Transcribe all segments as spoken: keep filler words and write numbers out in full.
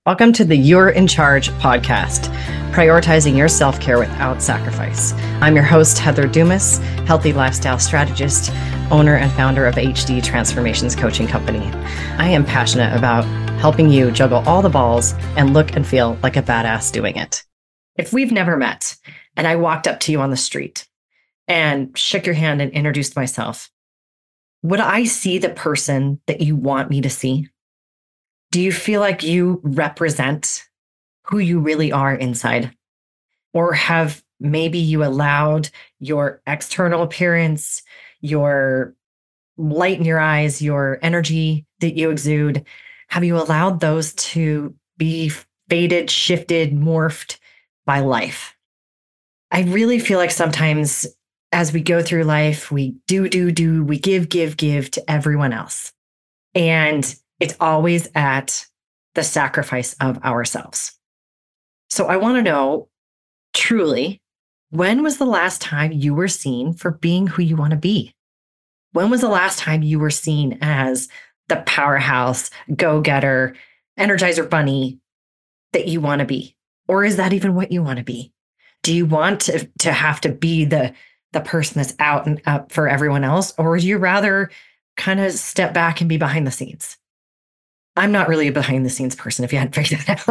Welcome to the You're in Charge podcast, prioritizing your self-care without sacrifice. I'm your host, Heather Dumas, healthy lifestyle strategist, owner and founder of H D Transformations Coaching Company. I am passionate about helping you juggle all the balls and look and feel like a badass doing it. If we've never met and I walked up to you on the street and shook your hand and introduced myself, would I see the person that you want me to see? Do you feel like you represent who you really are inside? Or have maybe you allowed your external appearance, your light in your eyes, your energy that you exude, have you allowed those to be faded, shifted, morphed by life? I really feel like sometimes as we go through life, we do, do, do, we give, give, give to everyone else. And it's always at the sacrifice of ourselves. So I want to know, truly, when was the last time you were seen for being who you want to be? When was the last time you were seen as the powerhouse, go-getter, energizer bunny that you want to be? Or is that even what you want to be? Do you want to, to have to be the, the person that's out and up for everyone else? Or would you rather kind of step back and be behind the scenes? I'm not really a behind the scenes person, if you hadn't figured that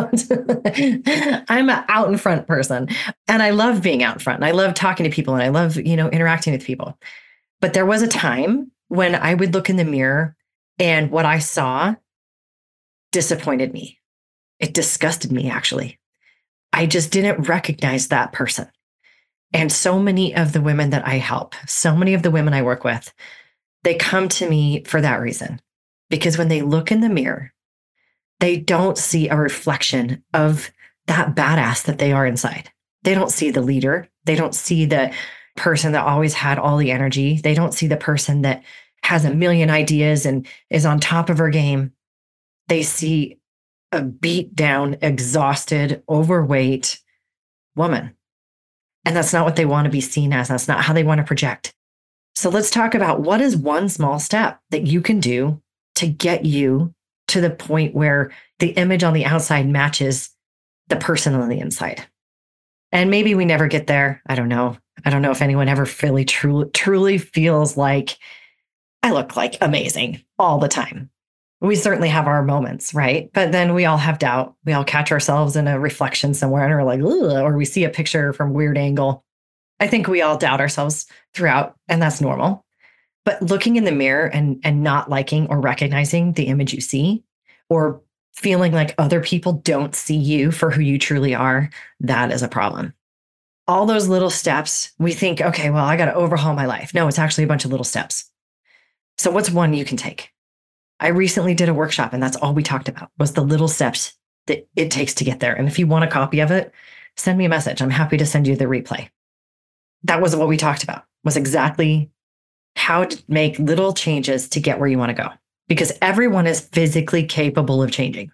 out. I'm an out in front person. And I love being out in front. And I love talking to people. And I love, you know, interacting with people. But there was a time when I would look in the mirror and what I saw disappointed me. It disgusted me, actually. I just didn't recognize that person. And so many of the women that I help, so many of the women I work with, they come to me for that reason. Because when they look in the mirror, they don't see a reflection of that badass that they are inside. They don't see the leader. They don't see the person that always had all the energy. They don't see the person that has a million ideas and is on top of her game. They see a beat down, exhausted, overweight woman. And that's not what they want to be seen as. That's not how they want to project. So let's talk about what is one small step that you can do to get you to the point where the image on the outside matches the person on the inside. And maybe we never get there. I don't know. I don't know if anyone ever really truly, truly feels like I look like amazing all the time. We certainly have our moments, right? But then we all have doubt. We all catch ourselves in a reflection somewhere and we're like, ugh, or we see a picture from a weird angle. I think we all doubt ourselves throughout, and that's normal. But looking in the mirror and, and not liking or recognizing the image you see, or feeling like other people don't see you for who you truly are, that is a problem. All those little steps, we think, okay, well, I got to overhaul my life. No, it's actually a bunch of little steps. So what's one you can take? I recently did a workshop, and that's all we talked about was the little steps that it takes to get there. And if you want a copy of it, send me a message. I'm happy to send you the replay. That was what we talked about, was exactly how to make little changes to get where you want to go, because everyone is physically capable of changing.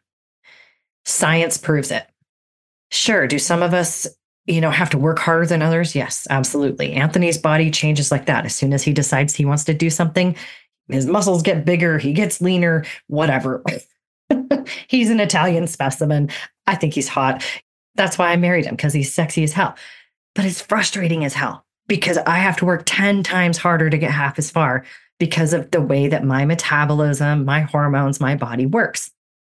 Science proves it. Sure. Do some of us, you know, have to work harder than others? Yes, absolutely. Anthony's body changes like that. As soon as he decides he wants to do something, his muscles get bigger, he gets leaner, whatever. He's an Italian specimen. I think he's hot. That's why I married him, because he's sexy as hell. But it's frustrating as hell, because I have to work ten times harder to get half as far because of the way that my metabolism, my hormones, my body works.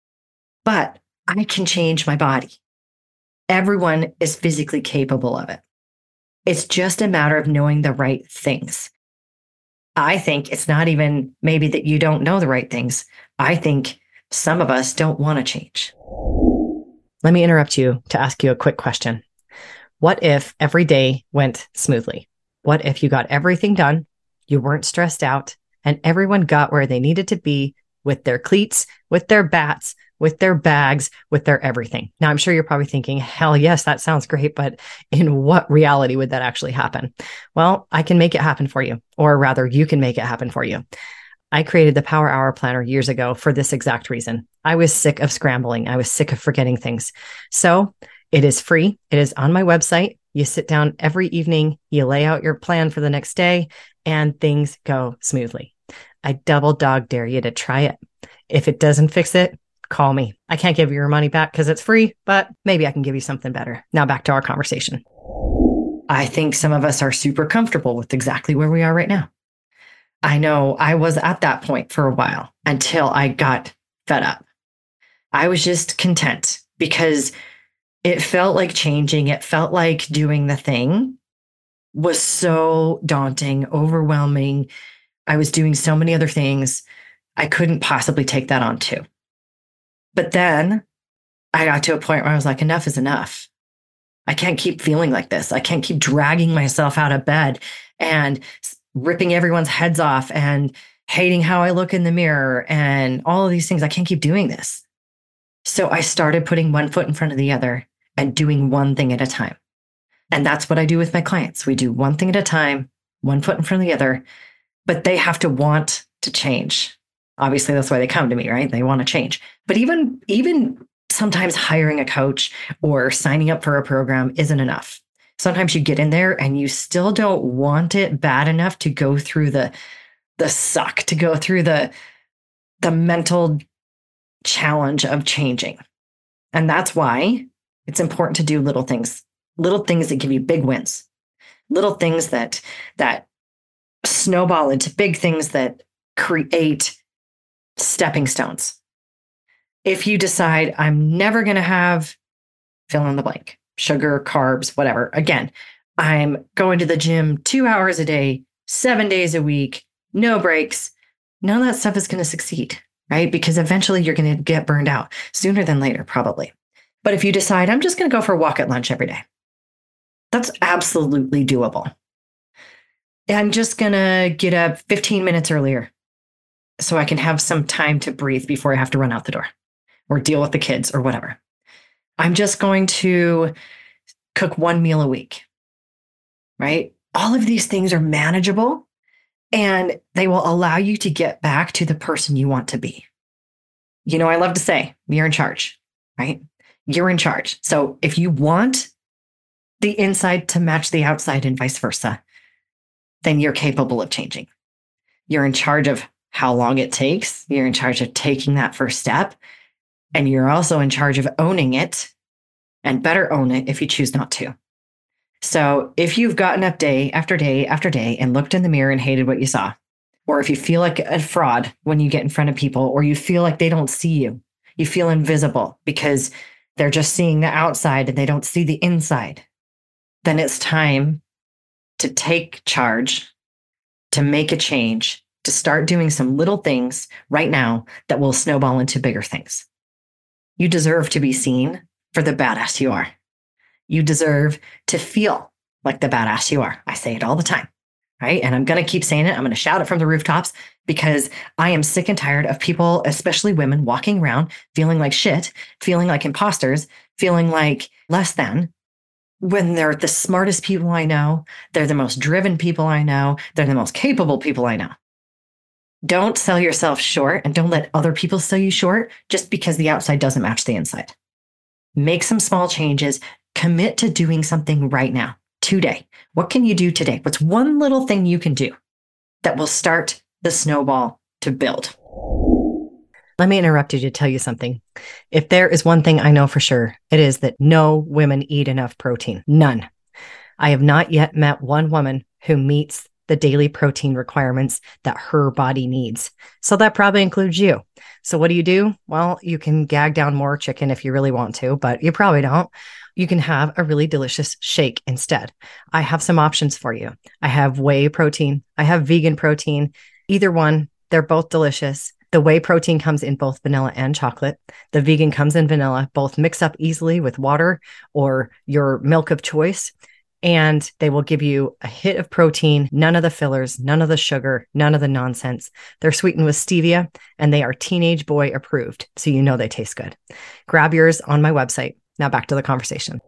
But I can change my body. Everyone is physically capable of it. It's just a matter of knowing the right things. I think it's not even maybe that you don't know the right things. I think some of us don't want to change. Let me interrupt you to ask you a quick question. What if every day went smoothly? What if you got everything done, you weren't stressed out, and everyone got where they needed to be with their cleats, with their bats, with their bags, with their everything? Now, I'm sure you're probably thinking, hell yes, that sounds great, but in what reality would that actually happen? Well, I can make it happen for you, or rather, you can make it happen for you. I created the Power Hour Planner years ago for this exact reason. I was sick of scrambling. I was sick of forgetting things. So it is free. It is on my website. You sit down every evening, you lay out your plan for the next day, and things go smoothly. I double dog dare you to try it. If it doesn't fix it, call me. I can't give you your money back because it's free, but maybe I can give you something better. Now back to our conversation. I think some of us are super comfortable with exactly where we are right now. I know I was at that point for a while until I got fed up. I was just content because it felt like changing. It felt like doing the thing was so daunting, overwhelming. I was doing so many other things. I couldn't possibly take that on too. But then I got to a point where I was like, enough is enough. I can't keep feeling like this. I can't keep dragging myself out of bed and ripping everyone's heads off and hating how I look in the mirror and all of these things. I can't keep doing this. So I started putting one foot in front of the other and doing one thing at a time. And that's what I do with my clients. We do one thing at a time, one foot in front of the other, but they have to want to change. Obviously, that's why they come to me, right? They want to change. But even, even sometimes hiring a coach or signing up for a program isn't enough. Sometimes you get in there and you still don't want it bad enough to go through the, the suck, to go through the, the mental challenge of changing. And that's why it's important to do little things, little things that give you big wins, little things that, that snowball into big things that create stepping stones. If you decide I'm never going to have fill in the blank, sugar, carbs, whatever. Again, I'm going to the gym two hours a day, seven days a week, no breaks. None of that stuff is going to succeed, right? Because eventually you're going to get burned out sooner than later, probably. But if you decide I'm just going to go for a walk at lunch every day, that's absolutely doable. I'm just going to get up fifteen minutes earlier so I can have some time to breathe before I have to run out the door or deal with the kids or whatever. I'm just going to cook one meal a week, right? All of these things are manageable and they will allow you to get back to the person you want to be. You know, I love to say, you're in charge, right? You're in charge. So if you want the inside to match the outside and vice versa, then you're capable of changing. You're in charge of how long it takes. You're in charge of taking that first step. And you're also in charge of owning it and better own it if you choose not to. So if you've gotten up day after day after day and looked in the mirror and hated what you saw, or if you feel like a fraud when you get in front of people, or you feel like they don't see you, you feel invisible because they're just seeing the outside and they don't see the inside, then it's time to take charge, to make a change, to start doing some little things right now that will snowball into bigger things. You deserve to be seen for the badass you are. You deserve to feel like the badass you are. I say it all the time, right? And I'm going to keep saying it. I'm going to shout it from the rooftops because I am sick and tired of people, especially women, walking around feeling like shit, feeling like imposters, feeling like less than, when they're the smartest people I know. They're the most driven people I know. They're the most capable people I know. Don't sell yourself short and don't let other people sell you short just because the outside doesn't match the inside. Make some small changes. Commit to doing something right now, today. What can you do today? What's one little thing you can do that will start the snowball to build? Let me interrupt you to tell you something. If there is one thing I know for sure, it is that no women eat enough protein. None. I have not yet met one woman who meets the daily protein requirements that her body needs. So that probably includes you. So what do you do? Well, you can gag down more chicken if you really want to, but you probably don't. You can have a really delicious shake instead. I have some options for you. I have whey protein. I have vegan protein. Either one, they're both delicious. The whey protein comes in both vanilla and chocolate. The vegan comes in vanilla. Both mix up easily with water or your milk of choice. And they will give you a hit of protein, none of the fillers, none of the sugar, none of the nonsense. They're sweetened with stevia and they are teenage boy approved. So you know they taste good. Grab yours on my website. Now back to the conversation.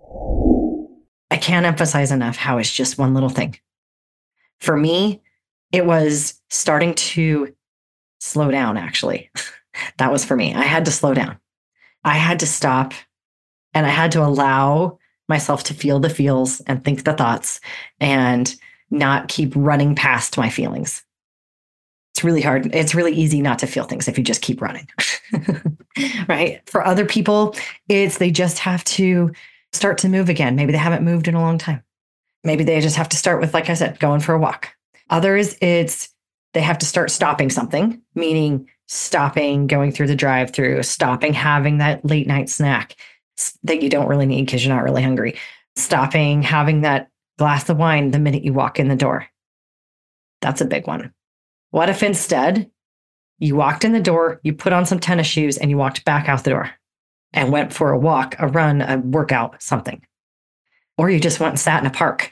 I can't emphasize enough how it's just one little thing. For me, it was starting to slow down, actually. That was for me. I had to slow down. I had to stop and I had to allow myself to feel the feels and think the thoughts and not keep running past my feelings. It's really hard. It's really easy not to feel things if you just keep running. right? For other people, it's they just have to start to move again. Maybe they haven't moved in a long time. Maybe they just have to start with, like I said, going for a walk. Others, it's they have to start stopping something, meaning stopping going through the drive-through, stopping having that late night snack that you don't really need because you're not really hungry, stopping having that glass of wine the minute you walk in the door. That's a big one. What if instead you walked in the door, you put on some tennis shoes, and you walked back out the door and went for a walk, a run, a workout, something? Or you just went and sat in a park.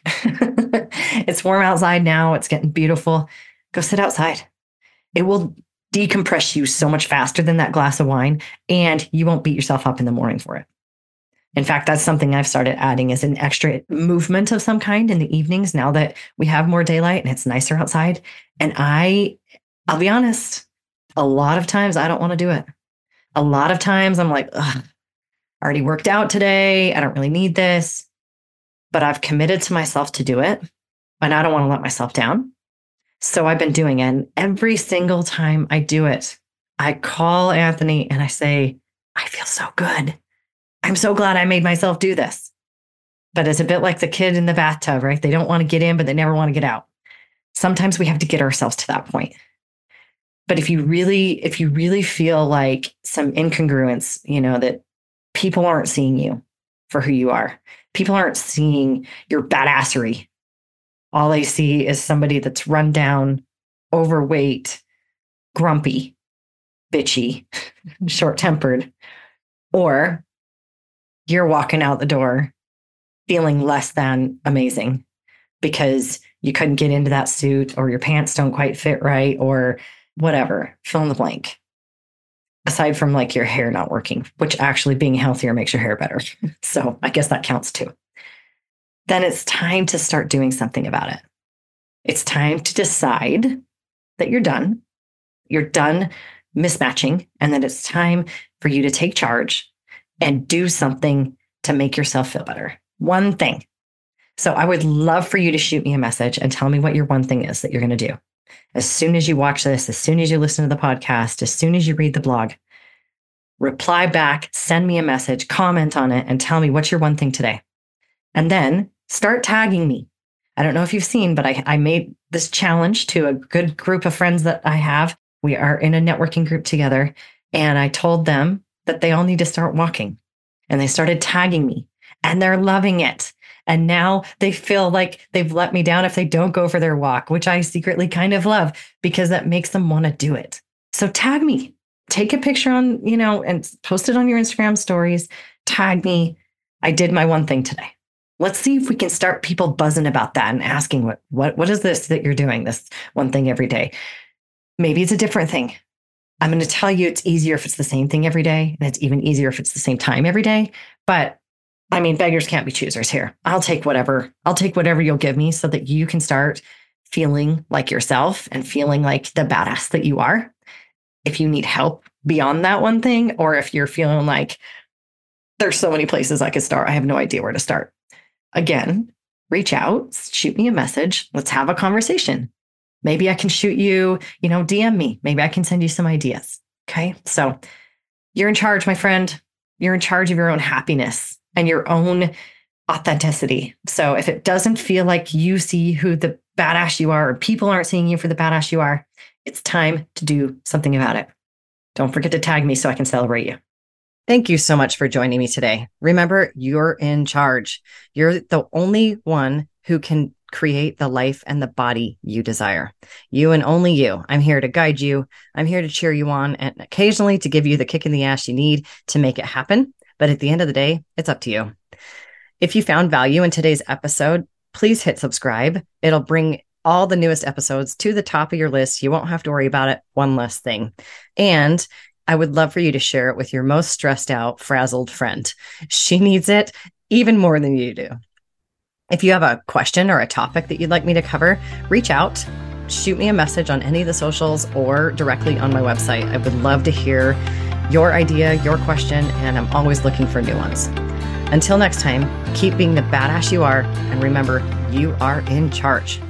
It's warm outside now. It's getting beautiful. Go sit outside. It will decompress you so much faster than that glass of wine, and you won't beat yourself up in the morning for it. In fact, that's something I've started adding is an extra movement of some kind in the evenings now that we have more daylight and it's nicer outside. And I, I'll be honest, a lot of times I don't want to do it. A lot of times I'm like, ugh, I already worked out today. I don't really need this. But I've committed to myself to do it, and I don't want to let myself down. So I've been doing it. And every single time I do it, I call Anthony and I say, I feel so good. I'm so glad I made myself do this. But it's a bit like the kid in the bathtub, right? They don't want to get in, but they never want to get out. Sometimes we have to get ourselves to that point. But if you really, if you really feel like some incongruence, you know, that people aren't seeing you for who you are, people aren't seeing your badassery. All they see is somebody that's run down, overweight, grumpy, bitchy, short-tempered, or you're walking out the door feeling less than amazing because you couldn't get into that suit, or your pants don't quite fit right, or whatever, fill in the blank. Aside from like your hair not working, which actually being healthier makes your hair better. So I guess that counts too. Then it's time to start doing something about it. It's time to decide that you're done. You're done mismatching, and that it's time for you to take charge and do something to make yourself feel better. One thing. So I would love for you to shoot me a message and tell me what your one thing is that you're going to do. As soon as you watch this, as soon as you listen to the podcast, as soon as you read the blog, reply back, send me a message, comment on it, and tell me what's your one thing today. And then start tagging me. I don't know if you've seen, but I, I made this challenge to a good group of friends that I have. We are in a networking group together, and I told them that they all need to start walking. And they started tagging me, and they're loving it. And now they feel like they've let me down if they don't go for their walk, which I secretly kind of love because that makes them want to do it. So tag me, take a picture on, you know, and post it on your Instagram stories. Tag me. I did my one thing today. Let's see if we can start people buzzing about that and asking what, what, what is this that you're doing, this one thing every day? Maybe it's a different thing. I'm going to tell you it's easier if it's the same thing every day. And it's even easier if it's the same time every day. But I mean, beggars can't be choosers here. I'll take whatever. I'll take whatever you'll give me so that you can start feeling like yourself and feeling like the badass that you are. If you need help beyond that one thing, or if you're feeling like there's so many places I could start, I have no idea where to start. Again, reach out, shoot me a message. Let's have a conversation. Maybe I can shoot you, you know, D M me. Maybe I can send you some ideas. Okay. So you're in charge, my friend. You're in charge of your own happiness and your own authenticity. So if it doesn't feel like you see who the badass you are, or people aren't seeing you for the badass you are, it's time to do something about it. Don't forget to tag me so I can celebrate you. Thank you so much for joining me today. Remember, you're in charge. You're the only one who can create the life and the body you desire. You and only you. I'm here to guide you. I'm here to cheer you on, and occasionally to give you the kick in the ass you need to make it happen. But at the end of the day, it's up to you. If you found value in today's episode, please hit subscribe. It'll bring all the newest episodes to the top of your list. You won't have to worry about it. One less thing. And I would love for you to share it with your most stressed out, frazzled friend. She needs it even more than you do. If you have a question or a topic that you'd like me to cover, reach out, shoot me a message on any of the socials or directly on my website. I would love to hear your idea, your question, and I'm always looking for new ones. Until next time, keep being the badass you are, and remember, you are in charge.